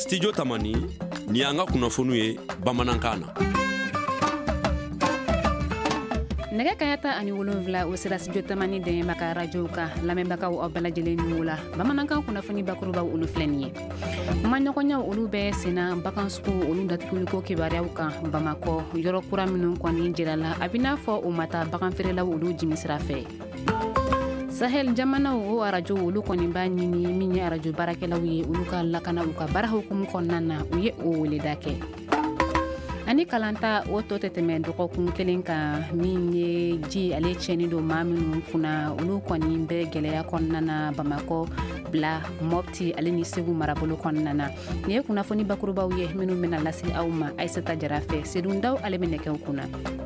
Studio Tamani ni an ka kunnafoniw ye bamanankan na. Nɛgɛ kaɲa 17 o sera Studio Tamani dɛmɛba ka radio ka lamɛnbagaw aw bɛɛ lajɛlen ɲuman la. Bamanankan kunnafoni bakurubaw olu filɛ nin ye. Maɲɔgɔnyaw olu bɛɛ senna bagansugu olu datuguliko kibaruyaw kan Bamakɔ yɔrɔ kura minnu kɔni jirala a bɛ n'a fɔ u ma taa baganfeerelaw olu jimisira fɛ. Sahel jamanaw o arajo olu kɔni b'a ɲini min ye arajo baarakɛlaw ye olu ka lakana u ka baara hukumu kɔnɔna na u ye o weleda kɛ. Ani kalanta o tɔ tɛ tɛmɛ dɔgɔkun kelen kan min ye ji ale tiɲɛni don maa minnu kunna olu kɔni bɛ gɛlɛya kɔnɔna na Bamakɔ bila Mopti ale ni Segu marabolo kɔnɔna na. Nin ye kunnafoni bakurubaw ye minnu bɛna lase aw ma Aisata Jara fɛ Sedundaw ale bɛ nɛgɛw kunna.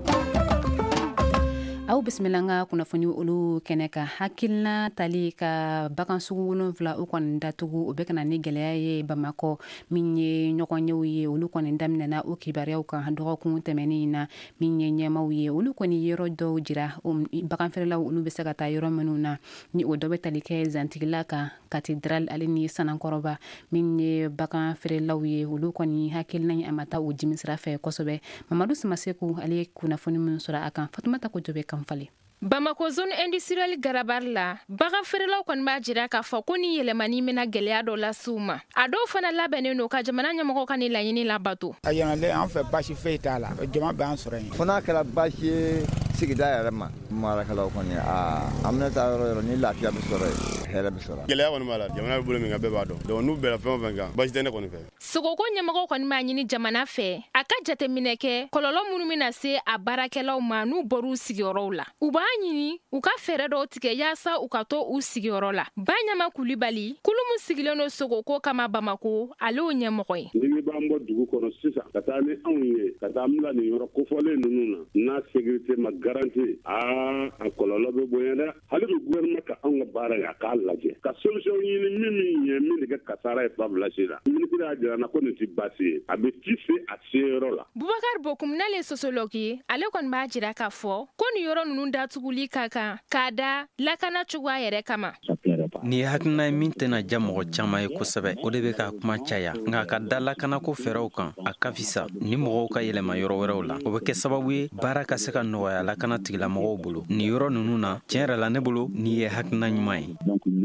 Aw bisimila an ka kunnafoni olu kɛnɛ ka hakilina tali ka bagansugu 7 o kɔni datugu o bɛ kana ni gɛlɛya ye Bamakɔ min ye ɲɔgɔnyew ye olu kɔni daminɛna o kibaruyaw kan dɔgɔkun tɛmɛnen na min ye ɲɛmaw ye olu kɔni yɔrɔ dɔw jira baganfeerelaw olu bɛ se ka taa yɔrɔ minnu na ni o dɔ bɛ tali kɛ Zantigila kan Cathédrale ale ni Sanankɔrɔba min ye baganfeerelaw ye olu kɔni hakilina ye a ma taa o jimisira fɛ kosɛbɛ. Mamadu Simaseku ale ye kunnafoni min sɔrɔ a kan Fatumata Kojobe Kamfale. Bamakɔ zone industrielle Garabari la baganfeerelaw kɔni b'a jira k'a fɔ ko ni yɛlɛmani bɛna gɛlɛya dɔ lase u ma a dɔw fana labɛnnen don ka jamana ɲɛmɔgɔw ka ni laɲini labato. A yɛlɛlen an fɛ baasi foyi t'a la jama b'an sɔrɔ yen. Fo n'a kɛra baasi ye sigida yɛrɛ ma marakalaw kɔni an bɛna taa yɔrɔ yɔrɔ ni lafiya bɛ sɔrɔ yen hɛrɛ bɛ sɔrɔ. Gɛlɛya kɔni b'a la jamana bɛ bolo min kan bɛɛ b'a dɔn donc n'u bɛnna fɛn o fɛn kan baasi tɛ ne kɔni fɛ. Sogoko ɲɛmɔgɔw kɔni b'a ɲini jamana fɛ a ka jateminɛ kɛ kɔlɔlɔ minnu bɛna se a baarakɛlaw ma n'u bɔr'u sigiyɔrɔw la u b'a ɲini u ka fɛɛrɛ dɔw tigɛ yaasa u ka to u sigiyɔrɔ la. Banyama Kulibali kulumu sigilen no Sogoko kama Bamako ale o ɲɛmɔgɔ ye. Ni b'an bɔ dugu kɔnɔ sisan ka taa ni anw ye ka taa bila nin yɔrɔ kofɔlen ninnu na n'a sécurité ma garantie a kɔlɔlɔ bɛ bonya dɛ hali bi gouvernement ka anw ka baara kɛ a k'a lajɛ ka solution ɲini min ye min de kɛ kasara ye Babilasi la ministre y'a jira na ko nin tɛ baasi ye a bɛ ci se a se yɔrɔ la. Bubakar Bokum n'ale ye sociologue ye ale kɔni b'a jira k'a fɔ ko nin yɔrɔ ninnu datuguli ka kan k'a da lakana cogoya yɛrɛ kama. Ni hakilina min tɛna ja mɔgɔ caman ye kosɛbɛ o de bɛ ka kuma caya nka ka da lakanako fɛɛrɛw kan a ka fisa ni mɔgɔw ka yɛlɛma yɔrɔ wɛrɛw la o bɛ kɛ sababu ye baara ka se ka nɔgɔya lakana tigilamɔgɔw bolo nin yɔrɔ ninnu na tiɲɛ yɛrɛ la ne bolo nin ye hakilina ɲuman ye.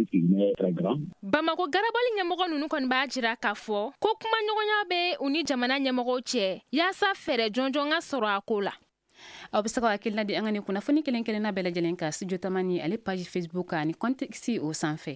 Bamakɔ garabali ɲɛmɔgɔ ninnu kɔni b'a jira k'a fɔ ko kuma ɲɔgɔnya bɛ u ni jamana ɲɛmɔgɔw cɛ yaasa fɛɛrɛ jɔnjɔn ka sɔrɔ a ko la. Aw bɛ se ka hakilina di an ka nin kunnafoni kelen kelenna bɛɛ lajɛlen kan Studio Tamani ale page Facebook ani contexte o sanfɛ.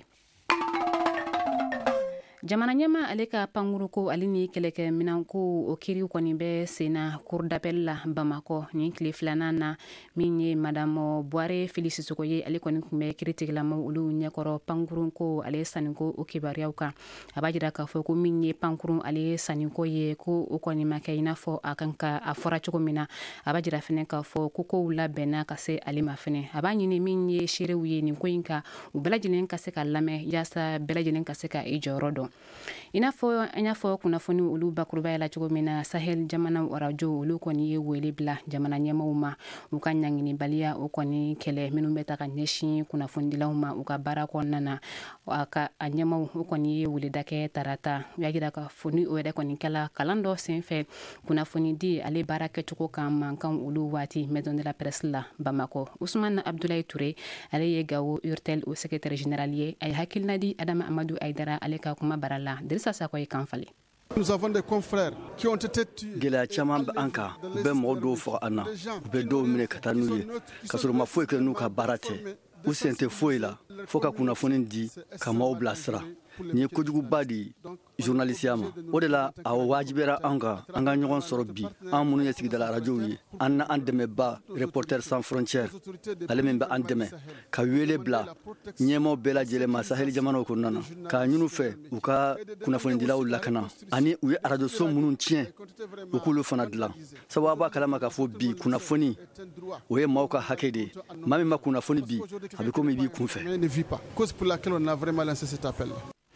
Jamana ɲɛma ale ka pankuruko ale ni kɛlɛkɛminanko o kiriw kɔni bɛ senna cour d'appel la Bamakɔ ni tile filanan na min ye Madame Boire Félix Sissoko ye ale kɔni tun bɛ kiiritigilamaw olu ɲɛkɔrɔ pankurunko ale saniko o kibaruyaw kan a b'a jira k'a fɔ ko min ye pankurun ale saniko ye ko o kɔni ma kɛ i n'a fɔ a kan ka a fɔra cogo min na a b'a jira fɛnɛ k'a fɔ ko kow labɛnna ka se ale ma fɛnɛ a b'a ɲini min ye seerew ye nin ko in kan u bɛɛ lajɛlen ka se ka lamɛn yaasa bɛɛ lajɛlen ka se ka i jɔyɔrɔ dɔn. I n'a fɔ an y'a fɔ kunnafoni olu bakurubaya la cogo min na Sahel jamana arajo olu kɔni ye wele bila jamana ɲɛmaw ma u ka ɲanginibaliya o kɔni kɛlɛ minnu bɛ ta ka ɲɛsin kunnafonidilaw ma u ka baara kɔnɔna na a ɲɛmaw o kɔni ye weleda kɛ tarata u y'a jira k'a fɔ ni o yɛrɛ kɔni kɛla kalan dɔ senfɛ kunnafoni di ale baara kɛcogo kan mankan olu waati Maison de la Presse la Bamakɔ. Ousmane Abdoulaye Touré ale ye Gawo Urtel o secrétaire général ye a ye hakilina di Adama Amadou Aïdara ale ka kuma bara la Dirisa Sako ye kanfale. Nous avons des confrères qui ont été tués. Gɛlɛya caman bɛ an kan u bɛ mɔgɔ dɔw faga an na u bɛ dɔw minɛ ka taa n'u ye ka sɔrɔ ma foyi kɛ n'u ka baara tɛ u sen tɛ foyi la fo ka kunnafoni di ka maaw bilasira nin ye kojuguba de journalisiya ma o de la a wajibira an ka ɲɔgɔn sɔrɔ bi an minnu ye sigidala arajow ye an na an dɛmɛba Reporters sans frontières ale min bɛ an dɛmɛ ka wele bila ɲɛmaw bɛɛ lajɛlen ma Sahel jamanaw kɔnɔna na k'a ɲinu fɛ u ka kunnafonidilaw lakana ani u ye arajoso minnu tiɲɛ u k'olu fana dilan sabu a b'a kalama k'a fɔ bi kunnafoni o ye maaw ka hakɛ de ye maa min ma kunnafoni bi a bɛ komi i b'i kun fɛ.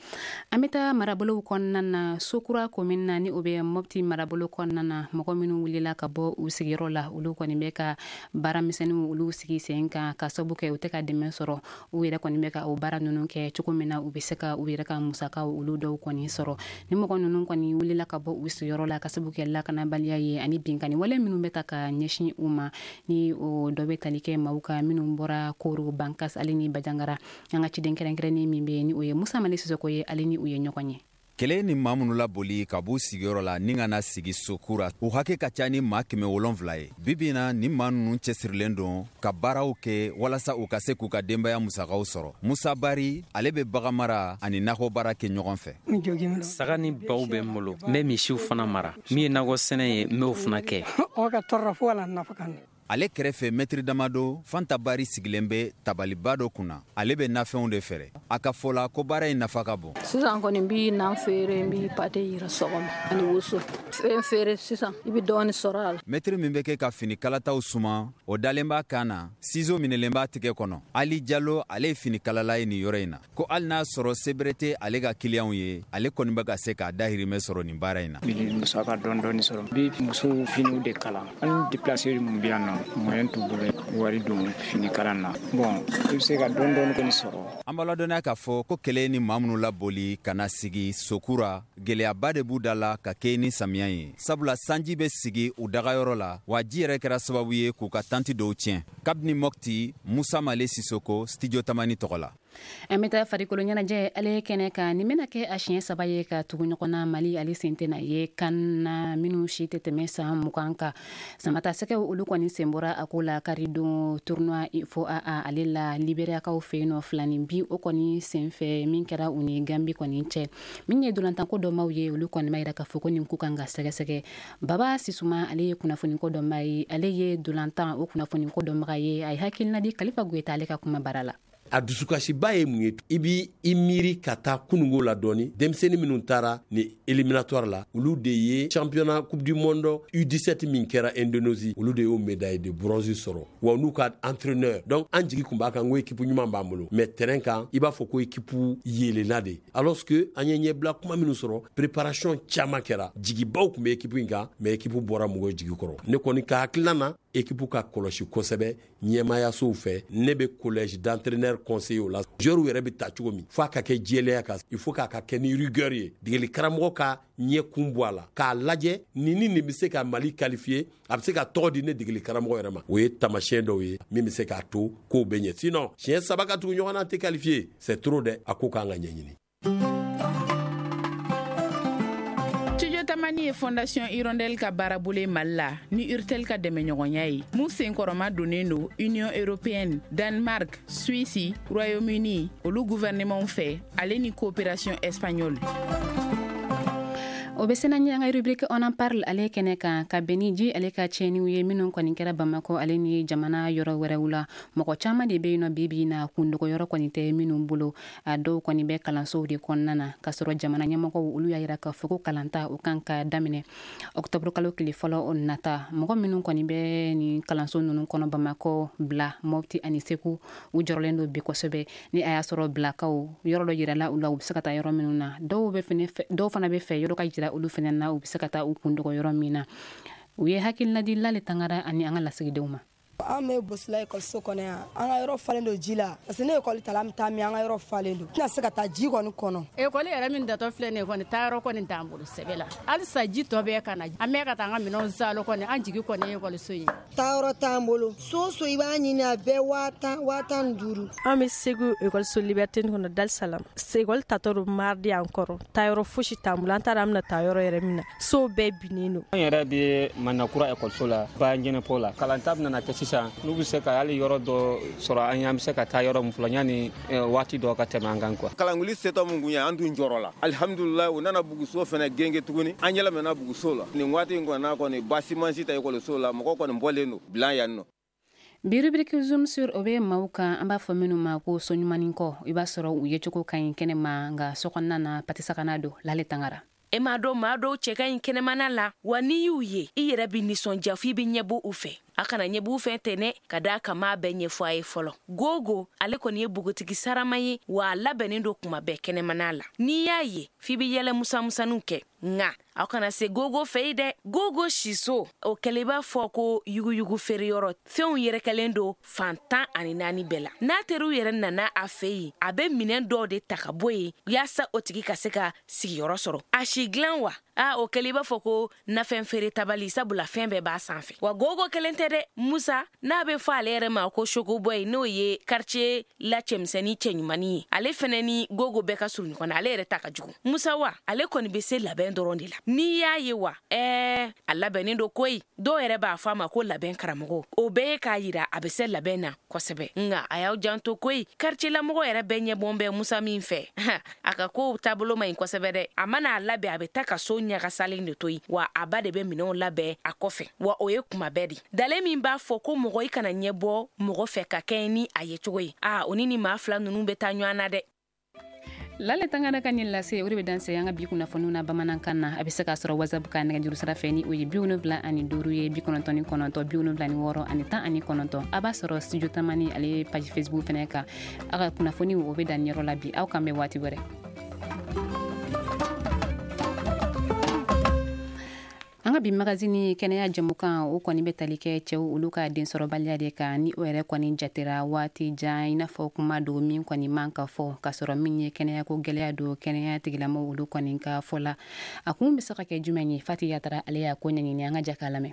Amita marabolo kɔnɔna na sokura komin na ni o bɛ Mopti marabolo kɔnɔna na mɔgɔ minnu wulila ka bɔ u sigiyɔrɔ la olu kɔni bɛ ka baaramisɛnninw olu sigi sen kan ka sabu kɛ u tɛ ka dɛmɛ sɔrɔ u yɛrɛ kɔni bɛ ka o baara ninnu kɛ cogo min na u bɛ se ka u yɛrɛ ka musakaw olu dɔw kɔni sɔrɔ ni mɔgɔ ninnu kɔni wulila ka bɔ u sigiyɔrɔ la ka sabu kɛ lakanabaliya ye ani binkani wale minnu bɛ ta ka ɲɛsin u ma ni o dɔ bɛ tali kɛ maaw ka minnu bɔra Koro Bankas ale ni Bajangara an ka ciden kɛrɛnkɛrɛnnen min bɛ ni o ye Musa Mali Sisoko ye ale ni u ye ɲɔgɔn ye. Kɛlɛ ni maa minnu laboli ka b'u sigiyɔrɔ la ni ka na sigi Sokura u hakɛ ka ca ni maa 700 ye. Bibi na ni maa ninnu cɛsirilen don ka baaraw kɛ walasa u ka se k'u ka denbaya musakaw sɔrɔ. Musa Bari ale bɛ baganmara ani nakɔ baara kɛ ɲɔgɔn fɛ. Saga ni baw bɛ n bolo n bɛ misiw fana mara min ye nakɔ sɛnɛ ye n b'o fana kɛ. Ale kɛrɛfɛ mɛtiri damado Fanta Bari sigilen bɛ tabaliba dɔ kunna. Ale bɛ nafɛnw de fɛrɛ. A ka fɔla ko baara in nafa ka bon. Sisan kɔni bi nan feere n bi pate yira sɔgɔma ani woso. Fɛn feere sisan I bi dɔɔni sɔrɔ a la. Mɛtiri min bɛ kɛ ka fini kalataw suma o dalen b'a kan na ciseau minɛlen b'a tigɛ kɔnɔ. Ali Jalo ale ye fini kalala ye nin yɔrɔ in na. Ko hali n'a sɔrɔ sebere tɛ ale ka clients ye ale kɔni bɛ ka se k'a dahirimɛ sɔrɔ nin baara in na. Musaka dɔɔni sɔrɔ. Bi muso finiw de kala. An déplacer mun bi yan nɔ. Moyen t'u bolo wari don fini kalan na. Bon, I bɛ se ka dɔɔni kɔni sɔrɔ. An b'a ladɔnniya k'a fɔ ko kɛlɛ ni maa minnu laboli ka na sigi Sokura gɛlɛyaba de b'u da la ka kɛ ni samiya ye. Sabula sanji bɛ sigi u dagayɔrɔ la wa ji yɛrɛ kɛra sababu ye k'u ka tanti dɔw tiɲɛ. Kabini Mopti, Musa Male Sisoko, Studio Tamani tɔgɔ la. An bɛ taa farikolo ɲɛnajɛ ale kɛnɛ kan nin bɛna kɛ a siɲɛ 3 ye ka tugu ɲɔgɔn na Mali ale sen tɛna ye kan na minnu si tɛ tɛmɛ san 20 kan. Samata sɛgɛw olu kɔni sen bɔra a ko la karidon tournoi FOAA ale la Liberiakaw fɛ yen nɔ filanin bi o kɔni senfɛ min kɛra u ni Gambi kɔni cɛ min ye dolantanko dɔnbaw ye olu kɔni ma yira k'a fɔ ko nin ku kan ka sɛgɛsɛgɛ. Baba Sisuma ale ye kunnafoniko dɔnba ye ale ye dolantan o kunnafoniko dɔnbaga ye a ye hakilina di Kalifa Goyita ale ka kuma bara la. A dusukasiba ye mun ye I bi I miiri ka taa kunungo la dɔɔni denmisɛnnin minnu taara ni éliminatoire la olu de ye championnat coupe du monde U17 min kɛra Indonésie olu de y'o médaille de bronze sɔrɔ wa n'u ka entraîneur donc an jigi kun b'a kan ko équipe ɲuman b'an bolo mais terrain kan I b'a fɔ ko équipe yeelenna de alors que an ye ɲɛbila kuma minnu sɔrɔ préparation caman kɛra jigibaw kun bɛ équipe in kan mais équipe bɔra mɔgɔw jigi kɔrɔ ne kɔni ka hakilina na équipe ka kɔlɔsi kosɛbɛ ɲɛmayasow fɛ ne bɛ collège d'entraîneur conseiller o la joueur yɛrɛ bɛ ta cogo min fo a ka kɛ jɛlɛya kan il faut k'a ka kɛ ni rigueur ye degeli karamɔgɔ ka ɲɛ kun bɔ a la k'a lajɛ nin bɛ se ka Mali qualifier a bɛ se ka tɔgɔ di ne degeli karamɔgɔ yɛrɛ ma o ye tamasiyɛn dɔw ye min bɛ se k'a to k'o bɛ ɲɛ sinon siɲɛ 3 ka tugu ɲɔgɔn na tɛ qualifier c'est trop dɛ a ko k'an ka ɲɛɲini. Tamani ye Fondation Hirondelle ka baarabolo ye Mali la ni Urtel ka dɛmɛɲɔgɔnya ye mun senkɔrɔma donnen don Union Européenne, Danemark, Suisse, Royaume-Uni olu gouvernement fɛ ale ni coopération espagnole. O bɛ sena ɲɛ an ka rubrique on en parle ale kɛnɛ kan ka bɛni ji ale ka tiɲɛniw ye minnu kɔni kɛra Bamako ale ni jamana yɔrɔ wɛrɛw la mɔgɔ caman de bɛ yen nɔ bibi na kundogoyɔrɔ kɔni tɛ minnu bolo a dɔw kɔni bɛ kalansow de kɔnɔna na ka sɔrɔ jamana ɲɛmɔgɔw olu y'a yira k'a fɔ ko kalanta o kan ka daminɛ octobre kalo tile fɔlɔ o nata mɔgɔ minnu kɔni bɛ ni kalanso ninnu kɔnɔ Bamako Bila Mopti ani Segu u jɔrɔlen don bi kosɛbɛ ni a y'a sɔrɔ Bilakaw yɔrɔ dɔ yirala u la u bɛ se ka taa yɔrɔ minnu na dɔw fana bɛ fɛ yɔrɔ ka jira olu fana na u bɛ se ka taa u kundogo yɔrɔ min na u ye hakilina di Lale Tangara ani an ka lasigidenw ma. An bɛ Bosila ekɔliso kɔnɔ yan an ka yɔrɔ falen don ji la parce que ne ekɔli ta la an bɛ taa min an ka yɔrɔ falen don tɛna se ka taa ji kɔni kɔnɔ. Ekɔli yɛrɛ min datɔ filɛ nin ye kɔni taa yɔrɔ kɔni t'an bolo sɛbɛ la halisa ji tɔ bɛ ka na an bɛ ka taa an ka minɛnw zalo kɔni an jigi kɔni ye ekɔliso ye. Taa yɔrɔ t'an bolo so I b'a ɲini a bɛɛ 15,000. An bɛ Segu ekɔliso Liberté kɔnɔ Dar es Salaam ekɔli tatɔ don mardi an kɔrɔ taa yɔrɔ fosi t'an bolo an taara an bɛna taa yɔrɔ yɛrɛ min na so bɛɛ binnen don. An yɛrɛ bɛ Manakura ekɔliso la Banjɛnɛpo la kalanta bɛna kɛ sisan n'u bɛ se ka hali yɔrɔ dɔ sɔrɔ an y'an bɛ se ka taa yɔrɔ min fɔlɔ yani waati dɔ ka tɛmɛ an kan quoi. Kalanguli setɔ mun kun ye an dun jɔrɔ la alhamdulillah u nana buguso fana genge tuguni an yɛlɛmana buguso la nin waati in kɔni kɔni basi man si ta ekɔliso la mɔgɔ kɔni bɔlen don bilan yan nɔ. Bi rubrique zoom sur o bɛ maaw kan an b'a fɔ minnu ma ko so ɲumanin kɔ i b'a sɔrɔ u ye cogo ka ɲi kɛnɛ ma nka sokɔnɔna na patisakana don Lale Tangara. E m'a dɔn maa dɔw cɛ ka ɲi kɛnɛmana la wa n'i y'u ye i yɛrɛ bɛ nisɔndiya f'i bɛ ɲɛbɔ u fɛ akana nyebu fentene kada kama benye fwaye folo gogo ale koni ye bugotigi saramaye wa labeni do kuma bekene manala ni yaye fibi yele musa nuke nga akana se gogo feide gogo shiso o keleba foko yugu ferioro feun yere kelendo fanta ani nani bela na teru yere nana afei abe minen do de takaboyi yasa otigi kaseka sigiyoro soro ashiglanwa o keleba foko na fen feri tabali sabula fembe ba sanfe wa gogo kelentede musa na be fa alere ma ko shoko boy no ye quartier la chemseni chenyumani ale feneni gogo beka suruni kona ale re takajugu musa wa ale koni be se laben dorondila ni ya ye wa alla benindo koy do ere ba fama ko laben karamogo o be ka yira abese labena kosebe nga ayaw janto koy quartier la mogo ere benye bombe musa min fe aka ko tablo mai kosebe de amana labe abetaka so nyaga salinde toy wa abade be mino labe akofe wa oye kuma bedi dale min ba foko mogo ikana nyebo mogo fe ka keni ayechoy onini ma fla nunu betanywana de lale tangana kanyin lase uri bedanse yanga biku na fonuna bamanankanna abisa ka soro whatsapp ka nega juru sarafeni oye biunu bla ani duru ye bikono toni kononto biunu bla ni woro ani ta ani kononto aba soro studio tamani ale page facebook feneka aga kuna foni wo be dan yero labi aw kambe wati gore anga bi magazine kenya jamukan o koni betalike chew uluka den soro balyade ka ni ore koni jatira wati jaina fo kuma do min koni manka fo ka soro minye kenya ko gelya do kenya tigilamo ulu koni ka fola akum bisaka ke jumani fati yatara aliya ko nyani anga jakalame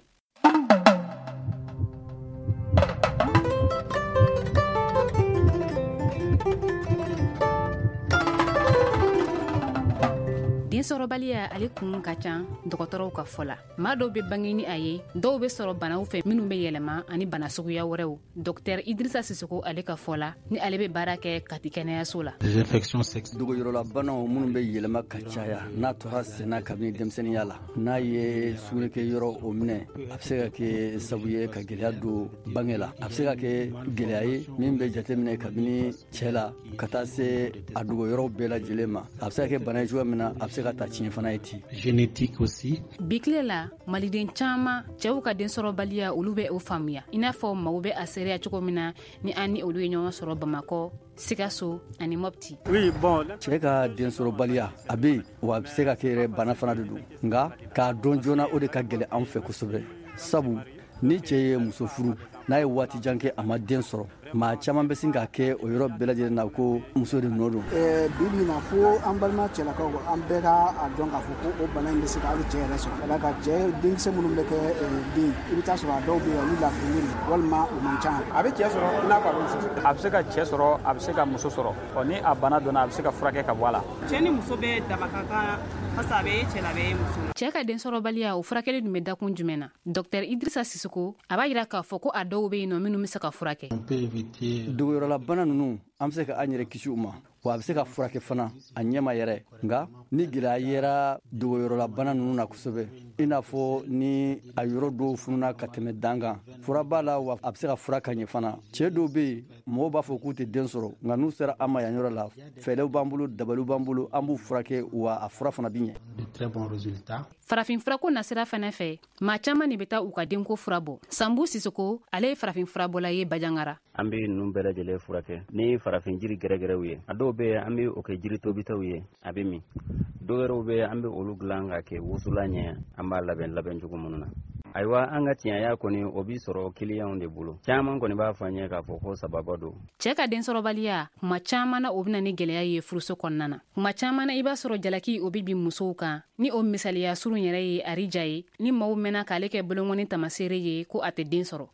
den soro baliya ale kun ka can dɔgɔtɔrɔw ka fola ma dɔw be bangini aye dɔw be soro banaw fɛ minnu be yɛlɛma ani bana suguya wɛrɛw dr idrisa sisoko ale ka fola ni ale be baara kɛ kati kɛnɛyaso la dogoyɔrɔla banaw minnu be yɛlɛma ka caya n'a tora senna kabini denmisɛnniya la n'a ye sugunɛkɛ yɔrɔ o minɛ a be se ka kɛ sabu ye ka gwɛlɛya don bange la a be se ka kɛ gwɛlɛya ye min be jateminɛ kabini cɛɛ la ka taa se a dogoyɔrɔw bɛɛ lajɛlen ma a be se ka kɛ bana ye cogoya min na a be se ka ta tiɲɛ fana ye ti génétique aussi bikle la maliden caman cɛw ka den sɔrɔ baliya olu be o faamuya i n'a fɔ maw be a seereya cogo min na ni an ni olu ye ɲɔgɔn sɔrɔ bamakɔ Sikaso ani Mopti. Oui, bon. Cɛ ka den sɔrɔ baliya a be wa a be se ka kɛ yɛrɛ bana fana de don nka k'a dɔn joona o de ka gɛlɛ an fɛ kosɛbɛ sabu ni cɛ ye muso furu n'a ye waati jan kɛ a ma den sɔrɔ maa caman bɛ sin ka kɛ o yɔrɔ bɛɛ lajɛlen na ko muso de nɔ don bibi na fo an balima cɛlakaw an bɛɛ ka a dɔn k'a fɔ ko o bana in bɛ se ka hali cɛ yɛrɛ sɔrɔ ka da ka cɛ denkisɛ minnu bɛ kɛ den i bɛ taa sɔrɔ a dɔw bɛ yen olu lafiyalen don walima o man ca a bɛ cɛ sɔrɔ i n'a fɔ a bɛ muso a bɛ se ka cɛ sɔrɔ a bɛ se ka muso sɔrɔ ni a bana dɔnna a bɛ se ka furakɛ ka bɔ a la cɛ ni muso bɛ daba ka kan pasa a bɛ cɛ la a bɛ muso la cɛ ka den sɔrɔ baliya o furakɛli dun bɛ dakun jumɛn na dr idrisa sisoko a b'a jira k'a fɔ ko a dɔw bɛ yen nɔ minnu bɛ se ka furakɛ dogoyɔrɔla bana ninnu an bɛ se ka an yɛrɛ kisi u ma wa a bɛ se ka furakɛ fana a ɲɛma yɛrɛ nka ni gɛlɛya yera dogoyɔrɔla bana ninnu na kosɛbɛ i n'a fɔ ni a yɔrɔ dɔw fununa ka tɛmɛ dan kan fura b'a la wa a bɛ se ka fura ka ɲɛ fana cɛ dɔw bɛ yen mɔgɔw b'a fɔ k'u tɛ den sɔrɔ nka n'u sera an ma yan yɔrɔ la fɛɛrɛw b'an bolo dabaliw b'an bolo an b'u furakɛ wa a fura fana bɛ ɲɛ farafin furako nasira fana fɛ maa caman de bɛ taa u ka denko fura bɔ sambu sisoko ale ye farafin furabɔla ye bajangara an bɛ ninnu bɛɛ lajɛlen furakɛ ni farafin jiri gɛrɛgɛrɛw ye a dɔw bɛ an bɛ o kɛ jiri tobitaw ye a bɛ min dɔw wɛrɛw bɛ an bɛ olu dilan ka kɛ wusulan ɲɛ an b'a labɛn cogo minnu na ayiwa an ka tiɲɛya kɔni o b'i sɔrɔ kiliyanw de bolo caman kɔni b'a fɔ an ye k'a fɔ ko sababa don cɛ ka densɔrɔbaliya kuma caman na o bɛna ni gɛlɛya ye furuso kɔnɔna na kuma caman na i b'a sɔrɔ jalaki o bɛ bin musow kan ni o misaliya surun yɛrɛ ye arija ye ni maaw mɛnna k'ale kɛ bolongɔni tamaseere ye ko a tɛ den sɔrɔ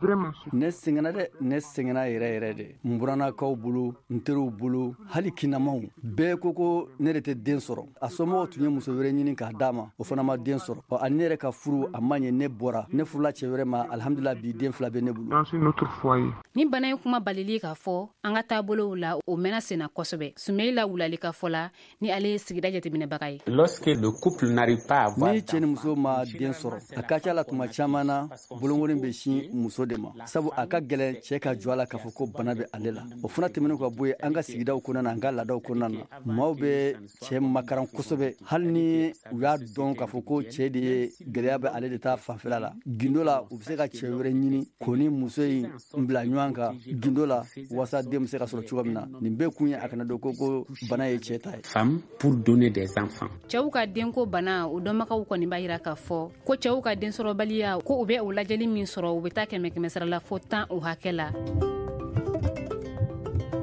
ne sɛgɛnna dɛ ne sɛgɛnna yɛrɛ de n burannakaw bolo n teriw bolo hali kinamaw bɛɛ ko ne de tɛ den sɔrɔ a somɔgɔw tun ye muso wɛrɛ ɲini k'a d'a ma o fana ma den sɔrɔ ani ne yɛrɛ ka furu a man ɲɛ ne bɔra ne furula cɛ wɛrɛ ma alhamdulila bi den fila bɛ ne bolo ni bana ye kuma balili k'a fɔ an ka taabolow la o mɛnna senna kosɛbɛ Sumayila Wulali ka fɔ la ni ale ye sigida jateminɛbaga ye ni cɛ ni muso ma den sɔrɔ a ka ca la tuma caman na bolongoni bɛ sin muso de ma sabu a ka gɛlɛn cɛɛ ka jɔ a la k'a fɔ ko bana bɛ ale la o fana tɛmɛnen ka bɔ ye an ka sigidaw kɔnɔna na an ka laadaw kɔnɔna na maaw bɛ cɛɛ makaran kosɛbɛ hali ni u y'a dɔn k'a fɔ ko cɛɛ de ye gɛlɛya bɛ ale de ta fanfɛla la gindo la u bɛ se ka cɛɛ wɛrɛ ɲini k'o ni muso in bila ɲɔgɔn kan gindo la walasa den bɛ se ka sɔrɔ cogo min na nin bɛɛ kun ye a kana dɔn ko bana ye cɛɛ ta ye. Femme pour donner des enfants. Cɛw ka denko bana o dɔnbagaw kɔni b'a yira k'a fɔ ko cɛw ka densɔrɔbaliya ko u bɛ o lajɛli min sɔrɔ u bɛ taa 100 100 sara la fo 10 o hakɛ la.